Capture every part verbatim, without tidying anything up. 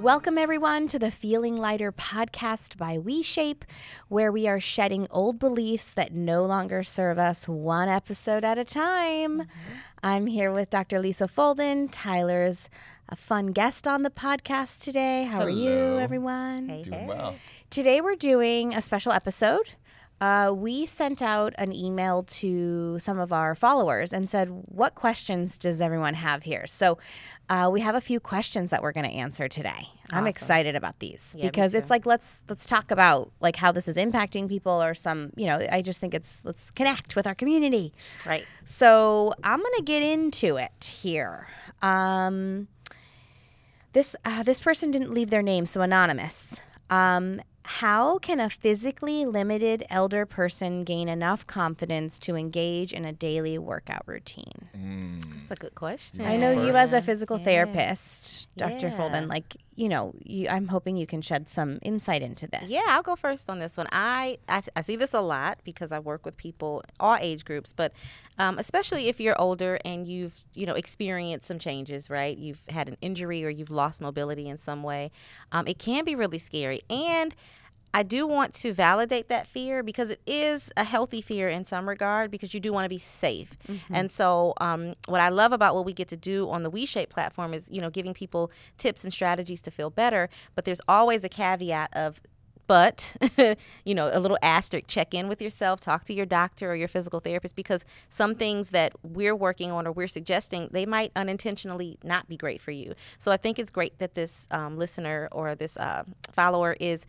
Welcome, everyone, to the Feeling Lighter podcast by WeShape, where we are shedding old beliefs that no longer serve us one episode at a time. Mm-hmm. I'm here with Doctor Lisa Folden. Tyler's a fun guest on the podcast today. How Hello. are you, everyone? Hey, Doing hey. well. Today we're doing a special episode. Uh, we sent out an email to some of our followers and said, what questions does everyone have here? So uh, we have a few questions that we're going to answer today. Awesome. I'm excited about these yeah, because it's like, let's let's talk about like how this is impacting people or some, you know, I just think it's, let's connect with our community. Right. So I'm going to get into it here. Um, this, uh, this person didn't leave their name, so anonymous. Um, How can a physically limited elder person gain enough confidence to engage in a daily workout routine? Mm. That's a good question. I know you as a physical yeah. therapist, Doctor Yeah. Folden, like, you know, you, I'm hoping you can shed some insight into this. Yeah, I'll go first on this one. I, I, I see this a lot because I work with people, all age groups, but um, especially if you're older and you've, you know, experienced some changes, right? You've had an injury or you've lost mobility in some way. Um, it can be really scary. And I do want to validate that fear because it is a healthy fear in some regard because you do want to be safe. Mm-hmm. And so um, what I love about what we get to do on the WeShape platform is, you know, giving people tips and strategies to feel better. But there's always a caveat of, but, you know, a little asterisk, check in with yourself, talk to your doctor or your physical therapist because some things that we're working on or we're suggesting, they might unintentionally not be great for you. So I think it's great that this um, listener or this uh, follower is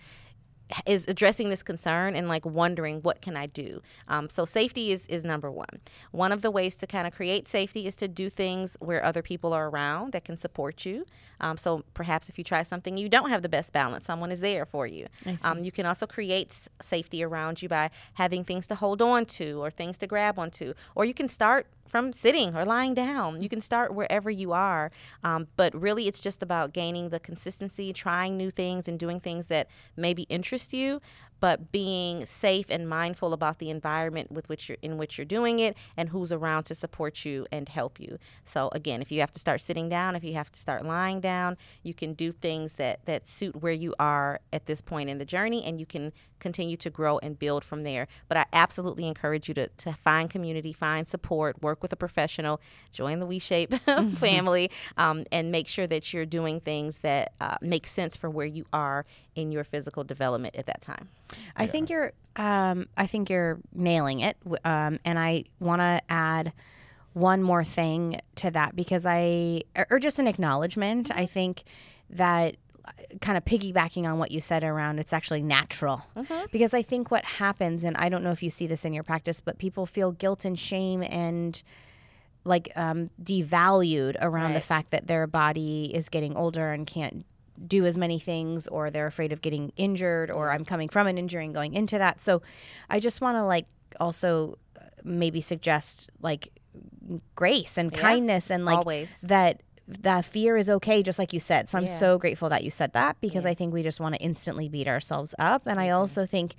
is addressing this concern and like wondering what can I do. Um, so safety is, is number one. One of the ways to kind of create safety is to do things where other people are around that can support you. Um, so perhaps if you try something, you don't have the best balance, someone is there for you. Um, you can also create s- safety around you by having things to hold on to or things to grab onto, or you can start from sitting or lying down. You can start wherever you are. Um, but really, it's just about gaining the consistency, trying new things and doing things that maybe interest you, but being safe and mindful about the environment with which you're in which you're doing it and who's around to support you and help you. So again, if you have to start sitting down, if you have to start lying down, you can do things that, that suit where you are at this point in the journey, and you can continue to grow and build from there. But I absolutely encourage you to, to find community, find support, work with a professional, join the WeShape family, um, and make sure that you're doing things that uh, make sense for where you are in your physical development at that time. I yeah. think you're um, I think you're nailing it. Um, and I want to add one more thing to that because I, or just an acknowledgement. I think that kind of piggybacking on what you said around it's actually natural. Mm-hmm. Because I think what happens, and I don't know if you see this in your practice, but people feel guilt and shame and like um, devalued around right. the fact that their body is getting older and can't do as many things, or they're afraid of getting injured, or I'm coming from an injury and going into that. So I just want to like also maybe suggest like grace and yeah. kindness and like Always. that that fear is okay, just like you said. So I'm yeah. so grateful that you said that because yeah. I think we just want to instantly beat ourselves up. And Me I too. also think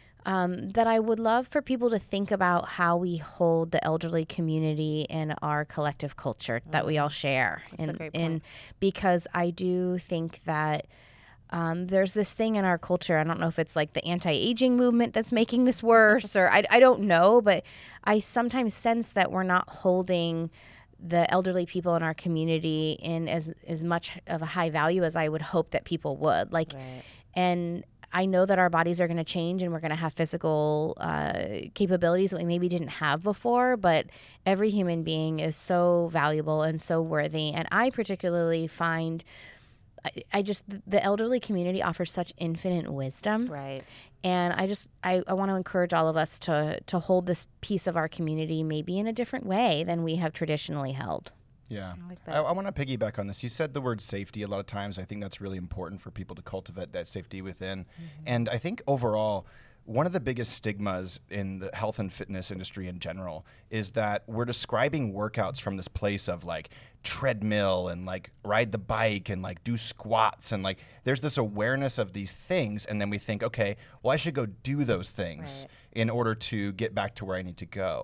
Um, that I would love for people to think about how we hold the elderly community in our collective culture mm. that we all share. That's in, a great in, point. Because I do think that um, there's this thing in our culture, I don't know if it's like the anti-aging movement that's making this worse or I, I don't know, but I sometimes sense that we're not holding the elderly people in our community in as, as much of a high value as I would hope that people would. Like, right. and I know that our bodies are going to change and we're going to have physical uh, capabilities that we maybe didn't have before, but every human being is so valuable and so worthy. And I particularly find, I, I just, the elderly community offers such infinite wisdom. Right. And I just, I, I want to encourage all of us to, to hold this piece of our community maybe in a different way than we have traditionally held. Yeah. I, like that. I, I want to piggyback on this. You said the word safety a lot of times. I think that's really important for people to cultivate that safety within. Mm-hmm. And I think overall, one of the biggest stigmas in the health and fitness industry in general is that we're describing workouts from this place of like treadmill and like ride the bike and like do squats and like there's this awareness of these things, and then we think, okay, well, I should go do those things right. in order to get back to where I need to go.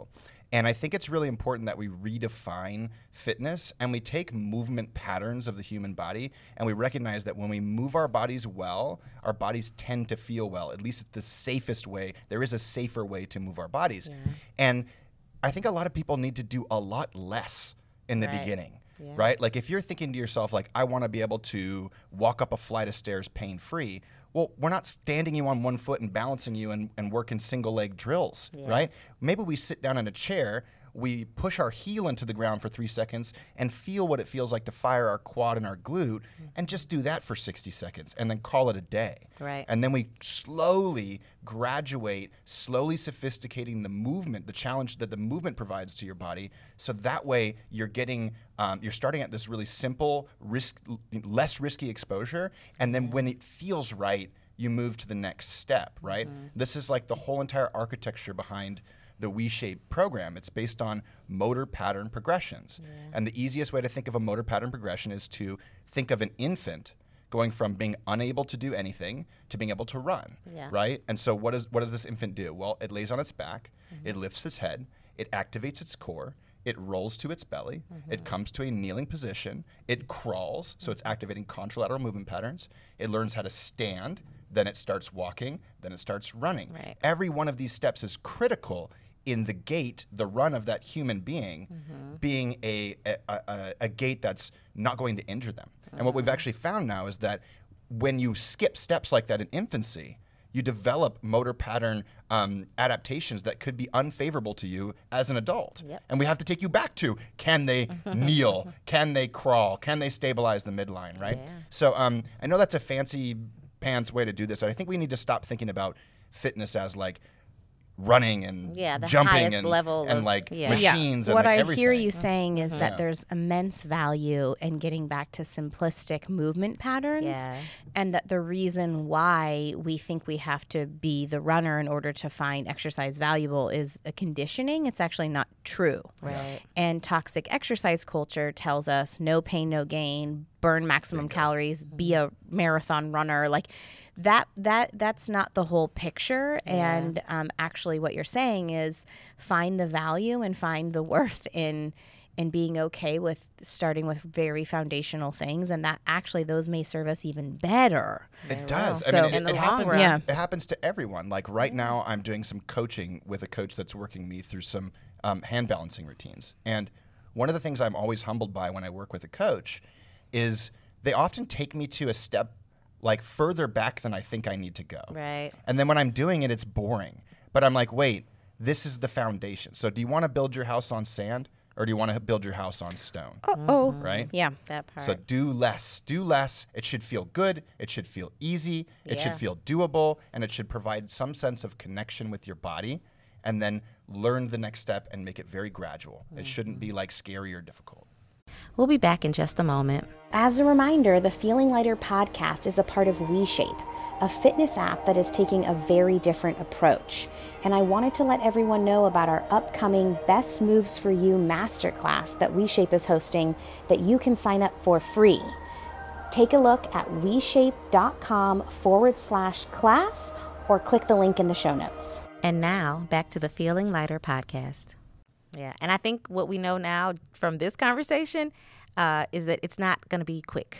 And I think it's really important that we redefine fitness and we take movement patterns of the human body and we recognize that when we move our bodies well, our bodies tend to feel well. At least it's the safest way. There is a safer way to move our bodies. Yeah. And I think a lot of people need to do a lot less in the right. beginning. Yeah. Right? Like if you're thinking to yourself, like, I want to be able to walk up a flight of stairs pain-free. Well, we're not standing you on one foot and balancing you and, and working single leg drills, yeah. right? Maybe we sit down in a chair, we push our heel into the ground for three seconds and feel what it feels like to fire our quad and our glute mm-hmm. and just do that for sixty seconds and then call it a day. Right. And then we slowly graduate, slowly sophisticating the movement, the challenge that the movement provides to your body. So that way you're getting, um, you're starting at this really simple, risk, less risky exposure. And then when it feels right, you move to the next step, right? Mm-hmm. This is like the whole entire architecture behind the WeShape program. It's based on motor pattern progressions. Yeah. And the easiest way to think of a motor pattern progression is to think of an infant going from being unable to do anything to being able to run, yeah. right? And so what does what does this infant do? Well, it lays on its back, mm-hmm. it lifts its head, it activates its core, it rolls to its belly, mm-hmm. it comes to a kneeling position, it crawls, so it's activating contralateral movement patterns, it learns how to stand, then it starts walking, then it starts running. Right. Every one of these steps is critical in the gait, the run of that human being, mm-hmm. being a, a, a, a gait that's not going to injure them. Mm-hmm. And what we've actually found now is that when you skip steps like that in infancy, you develop motor pattern um, adaptations that could be unfavorable to you as an adult. Yep. And we have to take you back to, can they kneel? Can they crawl? Can they stabilize the midline, right? Yeah. So um, I know that's a fancy pants way to do this. I think we need to stop thinking about fitness as like running and yeah, the jumping and, level and of, like yeah. machines yeah. and what like I everything. hear you saying is Mm-hmm. that Yeah. there's immense value in getting back to simplistic movement patterns, Yeah. and that the reason why we think we have to be the runner in order to find exercise valuable is a conditioning. It's actually not true. Right. And toxic exercise culture tells us no pain, no gain, burn maximum calories, be a marathon runner. Like that, that, that's not the whole picture. Yeah. And um, actually what you're saying is find the value and find the worth in in being okay with starting with very foundational things, and that actually those may serve us even better. It does. So- I mean, it, In the it long happens, run. Yeah. It happens to everyone. Like right now, I'm doing some coaching with a coach that's working me through some um, hand balancing routines. And one of the things I'm always humbled by when I work with a coach is they often take me to a step like further back than I think I need to go. Right. And then when I'm doing it, it's boring. But I'm like, wait, this is the foundation. So do you want to build your house on sand or do you want to build your house on stone? Oh, Right? yeah. That part. So do less. Do less. It should feel good. It should feel easy. It should Yeah. feel doable. And it should provide some sense of connection with your body. And then learn the next step and make it very gradual. Mm-hmm. It shouldn't be like scary or difficult. We'll be back in just a moment. As a reminder, the Feeling Lighter podcast is a part of WeShape, a fitness app that is taking a very different approach. And I wanted to let everyone know about our upcoming Best Moves for You masterclass that WeShape is hosting that you can sign up for free. Take a look at WeShape.com forward slash class or click the link in the show notes. And now, back to the Feeling Lighter podcast. Yeah, and I think what we know now from this conversation uh, is that it's not going to be quick.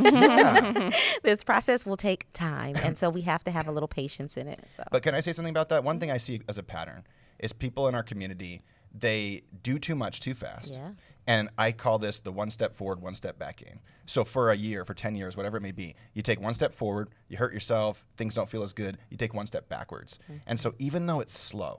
Yeah. This process will take time, and so we have to have a little patience in it. So. But can I say something about that? One thing I see as a pattern is people in our community, they do too much too fast. Yeah. And I call this the one step forward, one step back game. So for a year, for ten years, whatever it may be, you take one step forward, you hurt yourself, things don't feel as good, you take one step backwards. Mm-hmm. And so even though it's slow,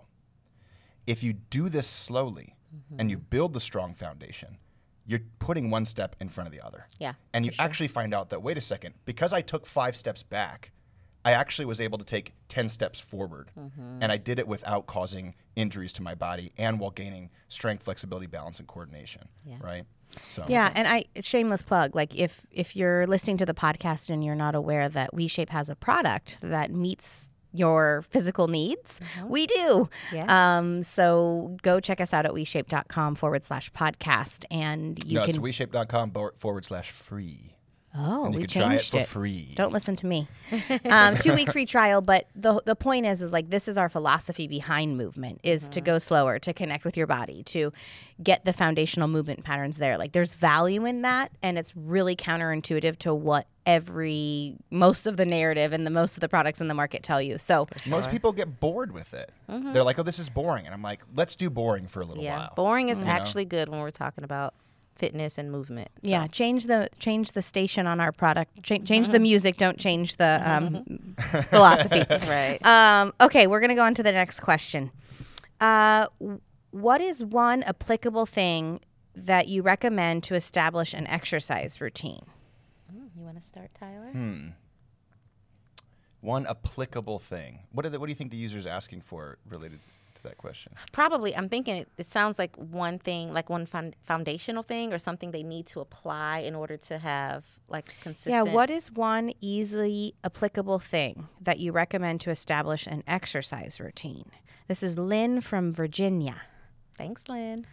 if you do this slowly mm-hmm. and you build the strong foundation, you're putting one step in front of the other. Yeah, And you for sure. actually find out that, wait a second, because I took five steps back, I actually was able to take ten steps forward. Mm-hmm. And I did it without causing injuries to my body and while gaining strength, flexibility, balance, and coordination. Yeah. Right? So Yeah, and I shameless plug. Like if if you're listening to the podcast and you're not aware that WeShape has a product that meets your physical needs, Mm-hmm. we do. Yes. Um, so go check us out at WeShape.com forward slash podcast, and you no, can. it's WeShape.com forward slash free. Oh, and you we could try it changed for it. free. Don't listen to me. Um, two week free trial, but the the point is, is like this is our philosophy behind movement is mm-hmm. to go slower, to connect with your body, to get the foundational movement patterns there. Like there's value in that, and it's really counterintuitive to what every most of the narrative and the most of the products in the market tell you. So sure. most people get bored with it. Mm-hmm. They're like, "Oh, this is boring," and I'm like, "Let's do boring for a little yeah, while." Boring is mm-hmm. actually you know? good when we're talking about fitness and movement. So. Yeah, change the change the station on our product. Ch- change mm-hmm. the music. Don't change the um, philosophy. Right. Um, okay, we're gonna go on to the next question. Uh, what is one applicable thing that you recommend to establish an exercise routine? Mm, you want to start, Tyler? Hmm. One applicable thing. What are the, what do you think the user is asking for related to that question? Probably, I'm thinking it, it sounds like one thing, like one fun, foundational thing or something they need to apply in order to have like consistent. Yeah, what is one easily applicable thing that you recommend to establish an exercise routine? This is Lynn from Virginia. Thanks, Lynn.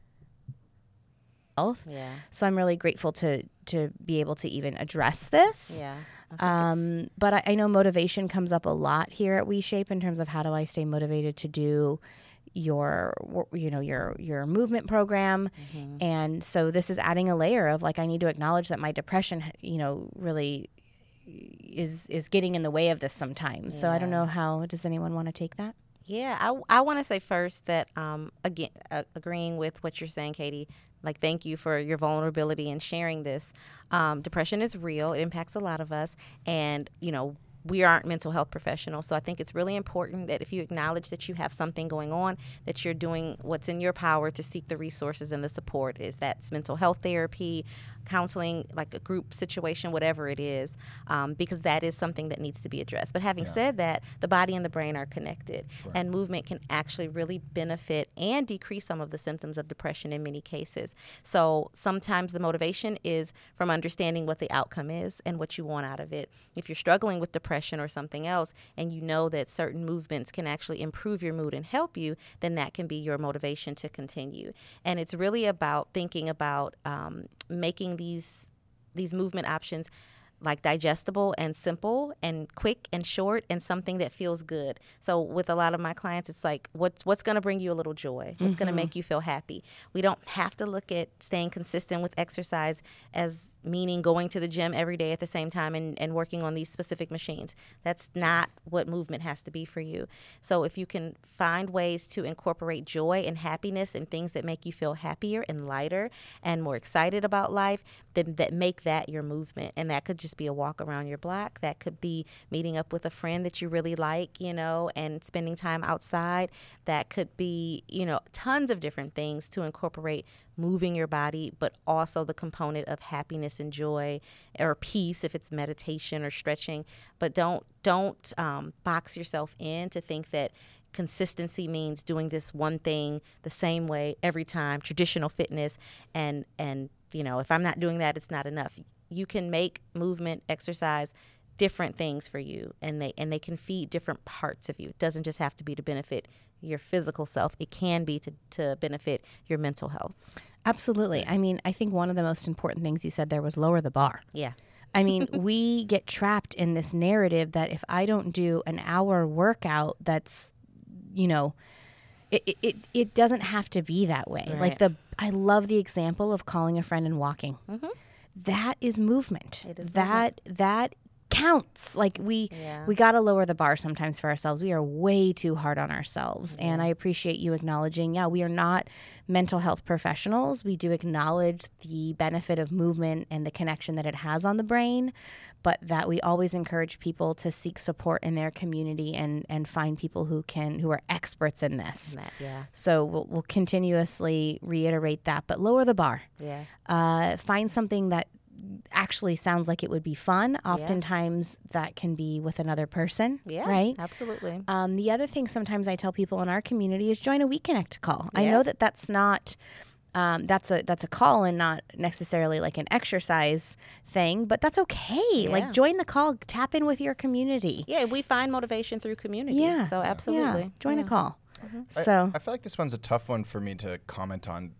Yeah. So I'm really grateful to to be able to even address this. Yeah. Um, but I, I know motivation comes up a lot here at WeShape in terms of how do I stay motivated to do your you know your your movement program, mm-hmm. and so this is adding a layer of like I need to acknowledge that my depression you know really is is getting in the way of this sometimes. Yeah. So I don't know how does anyone want to take that? Yeah, I I want to say first that um again uh, agreeing with what you're saying, Katie. Like, thank you for your vulnerability and sharing this. Um, depression is real. It impacts a lot of us. And, you know, we aren't mental health professionals. So I think it's really important that if you acknowledge that you have something going on, that you're doing what's in your power to seek the resources and the support. If that's mental health therapy, counseling, like a group situation, whatever it is, um, because that is something that needs to be addressed. But having yeah. said that, the body and the brain are connected. Sure. And movement can actually really benefit and decrease some of the symptoms of depression in many cases. So sometimes the motivation is from understanding what the outcome is and what you want out of it. If you're struggling with depression or something else and you know that certain movements can actually improve your mood and help you, then that can be your motivation to continue. And it's really about thinking about um, making these these movement options like digestible and simple and quick and short and something that feels good. So with a lot of my clients, it's like, what's what's going to bring you a little joy? What's mm-hmm. going to make you feel happy? We don't have to look at staying consistent with exercise as meaning going to the gym every day at the same time and, and working on these specific machines. That's not what movement has to be for you. So if you can find ways to incorporate joy and happiness and things that make you feel happier and lighter and more excited about life, then that make that your movement. And that could just be a walk around your block. That could be meeting up with a friend that you really like, you know, and spending time outside. That could be, you know, tons of different things to incorporate moving your body, but also the component of happiness and joy or peace if it's meditation or stretching. But don't don't um, box yourself in to think that consistency means doing this one thing the same way every time, traditional fitness, and and you know, if I'm not doing that, it's not enough. You can make movement, exercise, different things for you, and they and they can feed different parts of you. It doesn't just have to be to benefit your physical self. It can be to, to benefit your mental health. Absolutely. I mean, I think one of the most important things you said there was lower the bar. Yeah. I mean, we get trapped in this narrative that if I don't do an hour workout, that's, you know, it it, it doesn't have to be that way. Right. Like the, I love the example of calling a friend and walking. Mm-hmm. That is movement. It is that movement. that counts. Like we yeah. we got to lower the bar sometimes for ourselves. We are way too hard on ourselves. Mm-hmm. And I appreciate you acknowledging, yeah, we are not mental health professionals. We do acknowledge the benefit of movement and the connection that it has on the brain, but that we always encourage people to seek support in their community and and find people who can who are experts in this. That, yeah. So we'll, we'll continuously reiterate that, but lower the bar. Yeah. Uh, find something that actually sounds like it would be fun. Oftentimes yeah. that can be with another person. Yeah, right? Absolutely. Um, the other thing sometimes I tell people in our community is join a WeConnect call. Yeah. I know that that's not, um, that's a that's a call and not necessarily like an exercise thing, but that's okay. Yeah. Like join the call, tap in with your community. Yeah, we find motivation through community. Yeah. So absolutely. Yeah. Join yeah. a call. Mm-hmm. So I, I feel like this one's a tough one for me to comment on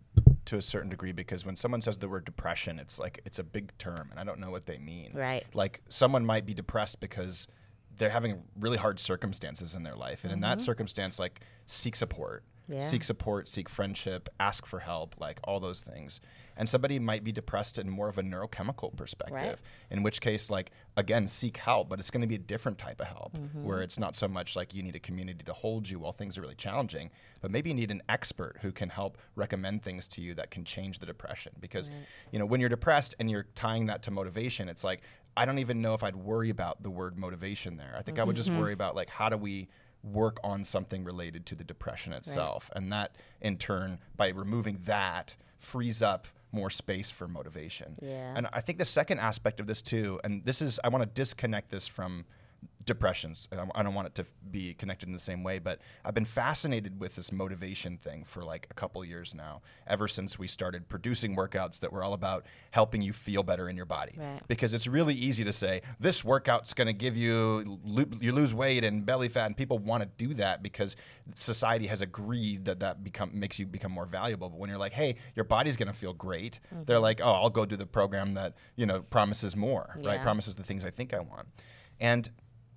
to a certain degree, because when someone says the word depression, it's like it's a big term, and I don't know what they mean. Right. Like someone might be depressed because they're having really hard circumstances in their life, and mm-hmm. in that circumstance, like seek support. Yeah. Seek support, seek friendship, ask for help, like all those things. And somebody might be depressed in more of a neurochemical perspective, right. in which case, like, again, seek help, but it's going to be a different type of help, mm-hmm. where it's not so much like you need a community to hold you while things are really challenging, but maybe you need an expert who can help recommend things to you that can change the depression. Because, right. you know, when you're depressed and you're tying that to motivation, it's like, I don't even know if I'd worry about the word motivation there. I think mm-hmm. I would just worry about, like, how do we work on something related to the depression itself. Right. And that, in turn, by removing that, frees up more space for motivation. Yeah. And I think the second aspect of this, too, and this is, I want to disconnect this from depressions. I don't want it to be connected in the same way, but I've been fascinated with this motivation thing for like a couple years now, ever since we started producing workouts that were all about helping you feel better in your body. Right. Because it's really easy to say, this workout's going to give you, you lose weight and belly fat, and people want to do that because society has agreed that that become makes you become more valuable. But when you're like, hey, your body's going to feel great, mm-hmm. they're like, oh, I'll go do the program that, you know, promises more, yeah. right? Promises the things I think I want. And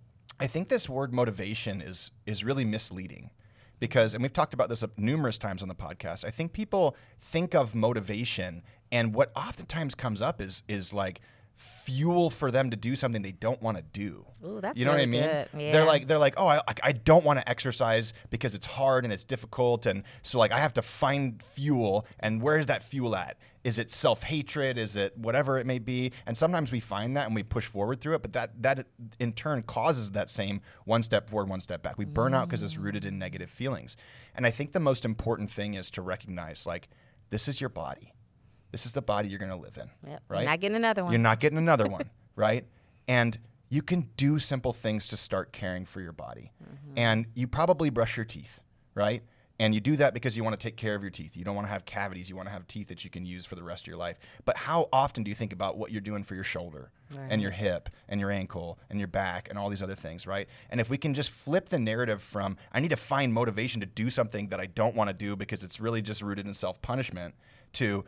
I think this word motivation is is really misleading, because, and we've talked about this numerous times on the podcast, I think people think of motivation, and what oftentimes comes up is is like fuel for them to do something they don't want to do. Ooh, that's you know really what I mean? Good. Yeah. They're like they're like, oh, I I don't want to exercise because it's hard and it's difficult, and so like I have to find fuel. And where is that fuel at? Is it self-hatred? Is it whatever it may be? And sometimes we find that and we push forward through it, but that that in turn causes that same one step forward, one step back. We burn out because it's rooted in negative feelings. And I think the most important thing is to recognize, like, this is your body. This is the body you're going to live in, yep. right? You're not getting another one. You're not getting another one, right? And you can do simple things to start caring for your body. Mm-hmm. And you probably brush your teeth, right? And you do that because you want to take care of your teeth. You don't want to have cavities. You want to have teeth that you can use for the rest of your life. But how often do you think about what you're doing for your shoulder right. and your hip and your ankle and your back and all these other things, right? And if we can just flip the narrative from, I need to find motivation to do something that I don't want to do because it's really just rooted in self-punishment, to,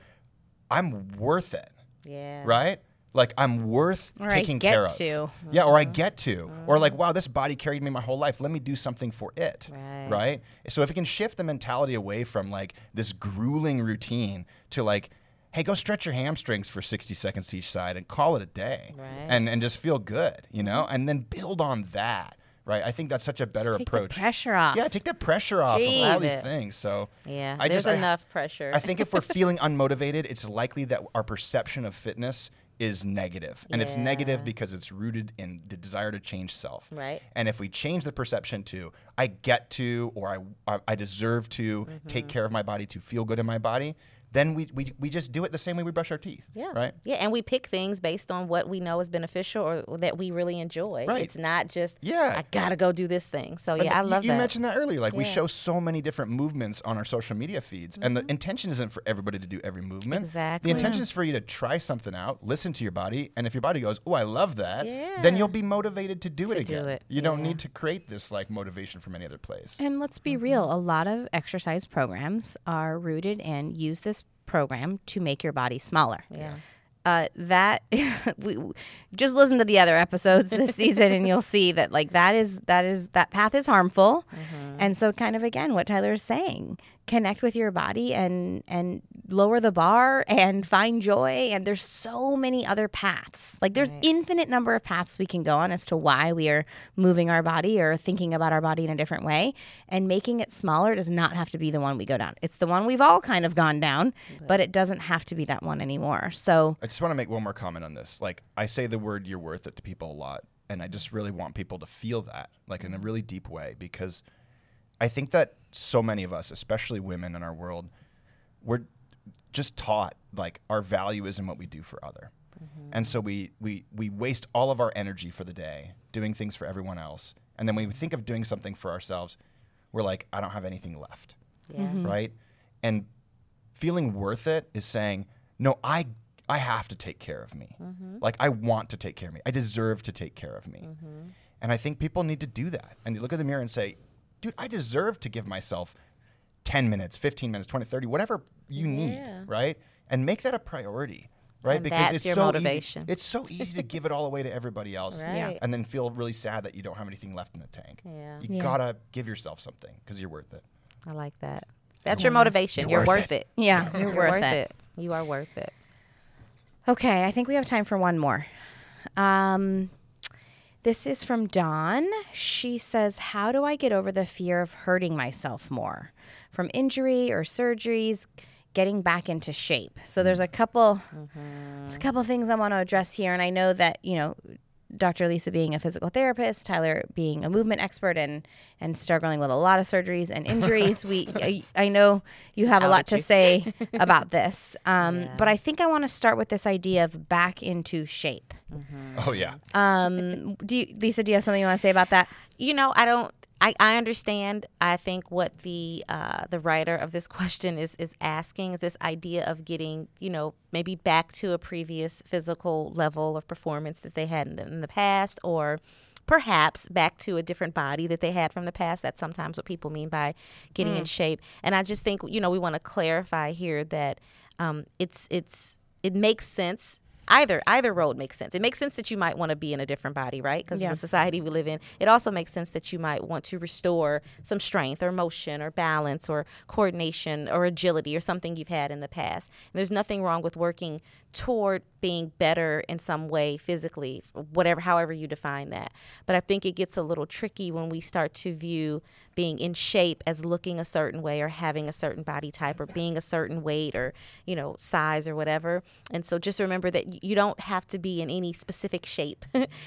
I'm worth it. Yeah. Right? Like, I'm worth or taking I get care of. To. Mm-hmm. Yeah, or I get to. Mm-hmm. Or like, wow, this body carried me my whole life. Let me do something for it. Right. Right? So if we can shift the mentality away from like this grueling routine to like, hey, go stretch your hamstrings for sixty seconds each side and call it a day. Right. And and just feel good, you know? And then build on that. Right? I think that's such a better just take approach. The pressure off. Yeah, take the pressure off Jeez. of all these things. So yeah, I there's just, enough I, pressure. I think if we're feeling unmotivated, it's likely that our perception of fitness is negative. And yeah. it's negative because it's rooted in the desire to change self. Right. And if we change the perception to, I get to, or I, I deserve to mm-hmm. take care of my body, to feel good in my body, then we, we we just do it the same way we brush our teeth. Yeah. Right? Yeah, and we pick things based on what we know is beneficial or that we really enjoy. Right. It's not just, yeah. I got to go do this thing. So, yeah, and I you, love you that. You mentioned that earlier. Like, yeah. we show so many different movements on our social media feeds, mm-hmm. and the intention isn't for everybody to do every movement. Exactly. The intention is for you to try something out, listen to your body, and if your body goes, oh, I love that, yeah. then you'll be motivated to do to it again. Do it. You yeah. don't need to create this, like, motivation from any other place. And let's be mm-hmm. real. A lot of exercise programs are rooted and use this program to make your body smaller. Yeah. Uh, that we just listen to the other episodes this season and you'll see that like that is that is that path is harmful. Mm-hmm. And so kind of again what Tyler is saying, connect with your body and and lower the bar and find joy. And there's so many other paths. Like there's right. infinite number of paths we can go on as to why we are moving our body or thinking about our body in a different way. And making it smaller does not have to be the one we go down. It's the one we've all kind of gone down, but, but it doesn't have to be that one anymore. So I just want to make one more comment on this. Like, I say the word "you're worth it" to people a lot, and I just really want people to feel that, like, in a really deep way, because I think that so many of us, especially women in our world, we're just taught like our value is in what we do for other. Mm-hmm. And so we, we, we waste all of our energy for the day doing things for everyone else. And then when we think of doing something for ourselves, we're like, I don't have anything left. Yeah. Mm-hmm. Right? And feeling worth it is saying, no, I I have to take care of me. Mm-hmm. Like, I want to take care of me. I deserve to take care of me. Mm-hmm. And I think people need to do that. And you look in the mirror and say, dude, I deserve to give myself ten minutes, fifteen minutes, twenty, thirty, whatever you need, Yeah. right? And make that a priority, right? And because that's it's your so motivation. easy. It's so easy to give it all away to everybody else, Right. and then feel really sad that you don't have anything left in the tank. Yeah. You Yeah. gotta give yourself something because you're worth it. I like that. That's your motivation. You're You're, worth worth it. Yeah, you're, You're worth, it. You are worth it. Okay, I think we have time for one more. Um, this is from Dawn. She says, how do I get over the fear of hurting myself more from injury or surgeries, getting back into shape? So there's a couple, there's a couple things I want to address here. And I know that, you know, Doctor Lisa being a physical therapist, Tyler being a movement expert and, and struggling with a lot of surgeries and injuries. we I, I know you have a lot to say about this. Um, Yeah. But I think I want to start with this idea of back into shape. Oh yeah. Um, do you, Lisa, do you have something you want to say about that? You know, I don't. I, I understand. I think what the uh, the writer of this question is is asking is this idea of getting, you know, maybe back to a previous physical level of performance that they had in the, in the past, or perhaps back to a different body that they had from the past. That's sometimes what people mean by getting in shape. And I just think, you know, we want to clarify here that um, it's it's it makes sense. Either either road makes sense. It makes sense that you might want to be in a different body, right? Because Yeah. of the society we live in. It also makes sense that you might want to restore some strength or motion or balance or coordination or agility or something you've had in the past. And there's nothing wrong with working toward being better in some way physically, whatever, however you define that. But I think it gets a little tricky when we start to view being in shape as looking a certain way or having a certain body type or being a certain weight or, you know, size or whatever. And so just remember that you don't have to be in any specific shape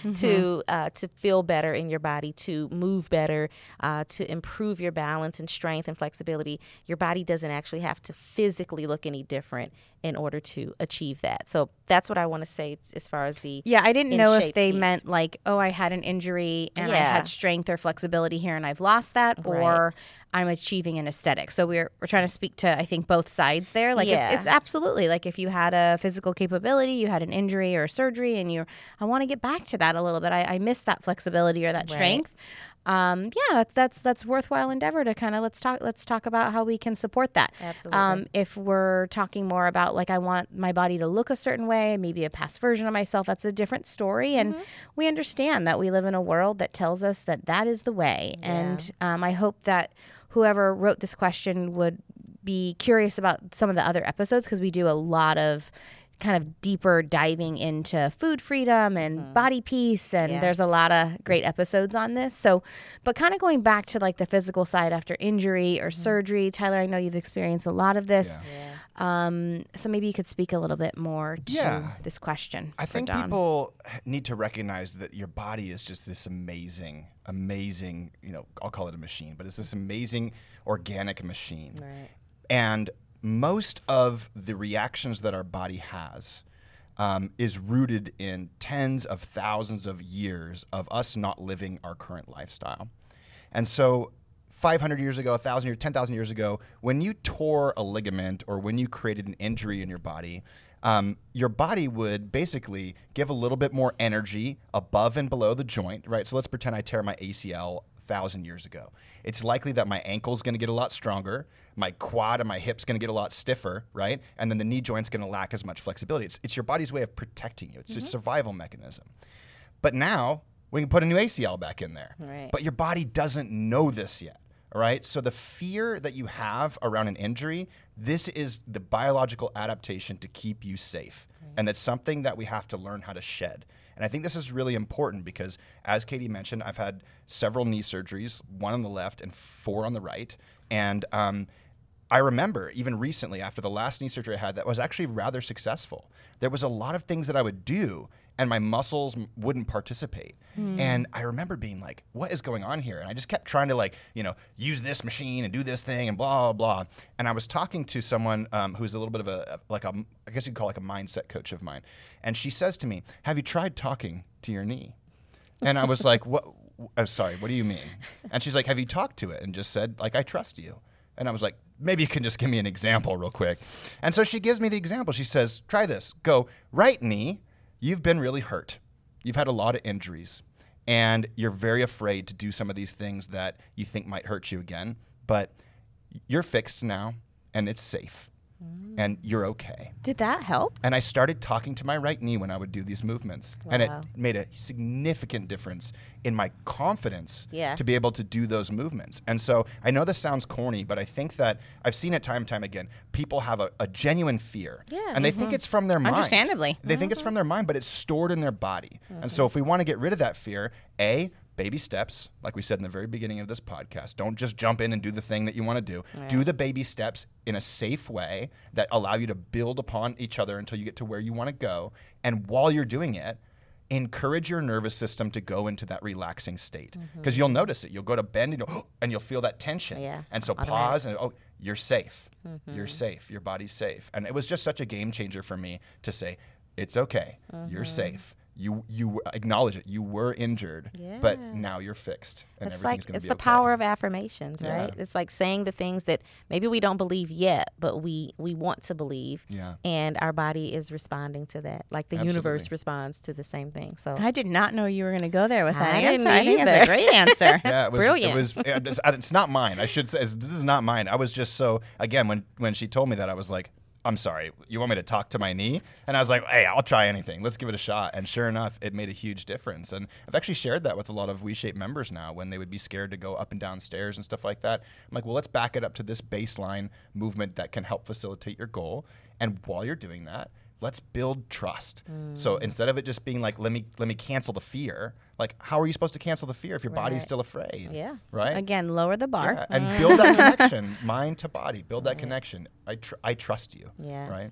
to uh, to feel better in your body, to move better, uh, to improve your balance and strength and flexibility. Your body doesn't actually have to physically look any different in order to achieve that. So that's what I want to say as far as the Yeah, I didn't in know if shape they piece. meant like, oh, I had an injury and I Yeah. had strength or flexibility here and I've lost that, Right. or I'm achieving an aesthetic. So we're we're trying to speak to, I think, both sides there. Like Yeah. it's, it's absolutely like if you had a physical capability, you had an injury or surgery, and you, I want to get back to that a little bit. I, I miss that flexibility or that Right. strength. Um, yeah, that's that's that's worthwhile endeavor to kind of let's talk let's talk about how we can support that. Absolutely. Um, if we're talking more about like I want my body to look a certain way, maybe a past version of myself, that's a different story. And we understand that we live in a world that tells us that that is the way. And um, I hope that whoever wrote this question would be curious about some of the other episodes, because we do a lot of kind of deeper diving into food freedom and body peace, and Yeah. there's a lot of great episodes on this. So, but kind of going back to like the physical side after injury or surgery, Tyler, I know you've experienced a lot of this. Yeah. Um, so maybe you could speak a little bit more to Yeah. this question. I for think Dawn. people need to recognize that your body is just this amazing, amazing, you know, I'll call it a machine, but it's this amazing organic machine. Right. And most of the reactions that our body has um, is rooted in tens of thousands of years of us not living our current lifestyle. And so five hundred years ago, one thousand years, ten thousand years ago, when you tore a ligament or when you created an injury in your body, um, your body would basically give a little bit more energy above and below the joint, right? So let's pretend I tear my A C L one thousand years ago. It's likely that my ankle's going to get a lot stronger, my quad and my hip's going to get a lot stiffer, right? And then the knee joint's going to lack as much flexibility. It's, it's your body's way of protecting you. It's Mm-hmm. a survival mechanism. But now we can put a new A C L back in there. Right. But your body doesn't know this yet. All right. So the fear that you have around an injury, this is the biological adaptation to keep you safe. Right. And that's something that we have to learn how to shed. And I think this is really important because, as Katie mentioned, I've had several knee surgeries, one on the left and four on the right. And um, I remember even recently, after the last knee surgery I had, that was actually rather successful. There was a lot of things that I would do and my muscles m- wouldn't participate. Mm. And I remember being like, what is going on here? And I just kept trying to like, you know, use this machine and do this thing and blah, blah, blah. And I was talking to someone um, who's a little bit of a, like a, I guess you'd call like a mindset coach of mine. And she says to me, have you tried talking to your knee? And I was like, what? I'm sorry, what do you mean? And she's like, have you talked to it? And just said, like, I trust you. And I was like, maybe you can just give me an example real quick. And so she gives me the example. She says, try this. Go, right knee, you've been really hurt. You've had a lot of injuries. And you're very afraid to do some of these things that you think might hurt you again. But you're fixed now, and it's safe. and you're okay. Did that help? And I started talking to my right knee when I would do these movements. Wow. And it made a significant difference in my confidence Yeah. to be able to do those movements. And so I know this sounds corny, but I think that I've seen it time and time again. People have a, a genuine fear. Yeah. And they think it's from their mind. Understandably. They think it's from their mind, but it's stored in their body. And so if we want to get rid of that fear, A, baby steps, like we said in the very beginning of this podcast. Don't just jump in and do the thing that you want to do. Right. Do the baby steps in a safe way that allow you to build upon each other until you get to where you want to go. And while you're doing it, encourage your nervous system to go into that relaxing state. Because mm-hmm. you'll notice it. You'll go to bend and you'll, oh, and you'll feel that tension. Yeah. And so Automatic. pause and, oh, you're safe. Mm-hmm. You're safe. Your body's safe. And it was just such a game changer for me to say, it's okay. Mm-hmm. You're safe. You you acknowledge it. You were injured, yeah. but now you're fixed, and it's everything's like going to be it's the okay. power of affirmations, right? Yeah. It's like saying the things that maybe we don't believe yet, but we we want to believe, yeah. and our body is responding to that, like the Absolutely. universe responds to the same thing. So I did not know you were going to go there with that I answer. didn't I think that's a either. great answer. Yeah, it was brilliant. It was. It's, it's not mine. I should say this is not mine. I was just so again when when she told me that I was like, I'm sorry, you want me to talk to my knee? And I was like, hey, I'll try anything. Let's give it a shot. And sure enough, it made a huge difference. And I've actually shared that with a lot of WeShape members now when they would be scared to go up and down stairs and stuff like that. I'm like, well, let's back it up to this baseline movement that can help facilitate your goal. And while you're doing that, let's build trust. Mm. So instead of it just being like, let me let me cancel the fear, like how are you supposed to cancel the fear if your right. body's still afraid? Yeah. Right? Again, lower the bar. Yeah, and build that connection, mind to body. Build that right. connection. I tr- I trust you. Yeah. Right?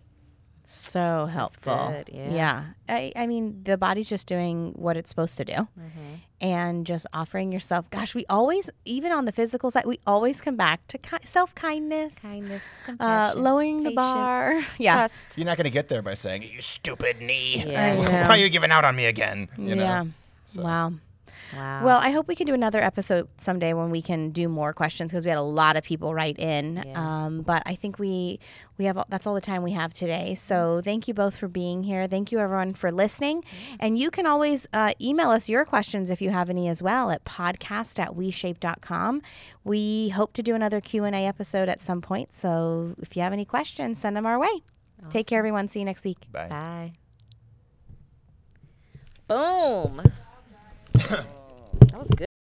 So helpful. Good, yeah. yeah. I, I mean, the body's just doing what it's supposed to do. Mm-hmm. And just offering yourself. Gosh, we always, even on the physical side, we always come back to ki- self-kindness. Kindness, uh, compassion, lowering patience, the bar. Yeah. Trust. You're not going to get there by saying, you stupid knee. Yeah. Why are you giving out on me again? You know? Yeah. So. Wow. Wow. Well, I hope we can do another episode someday when we can do more questions because we had a lot of people write in. Yeah. Um, but I think we we have that's all the time we have today. So thank you both for being here. Thank you everyone for listening. Yeah. And you can always uh, email us your questions if you have any as well at podcast at weshape dot com. We hope to do another Q and A episode at some point. So if you have any questions, send them our way. Awesome. Take care, everyone. See you next week. Bye. Bye. Boom. That was good.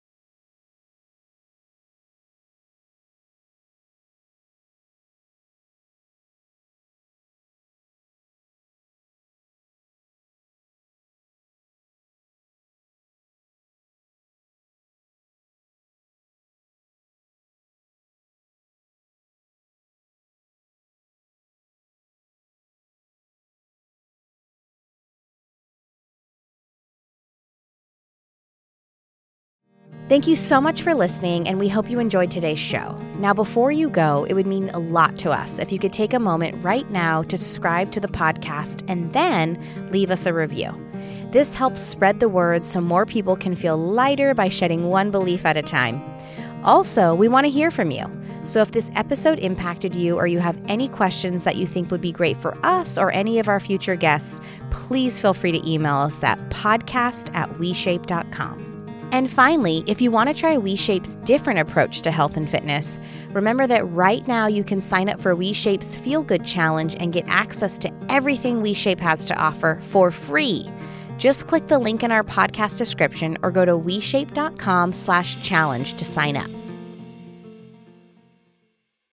Thank you so much for listening, and we hope you enjoyed today's show. Now, before you go, it would mean a lot to us if you could take a moment right now to subscribe to the podcast and then leave us a review. This helps spread the word so more people can feel lighter by shedding one belief at a time. Also, we want to hear from you. So if this episode impacted you or you have any questions that you think would be great for us or any of our future guests, please feel free to email us at podcast at weshape dot com. And finally, if you want to try WeShape's different approach to health and fitness, remember that right now you can sign up for WeShape's Feel Good Challenge and get access to everything WeShape has to offer for free. Just click the link in our podcast description or go to weshape dot com slash challenge to sign up.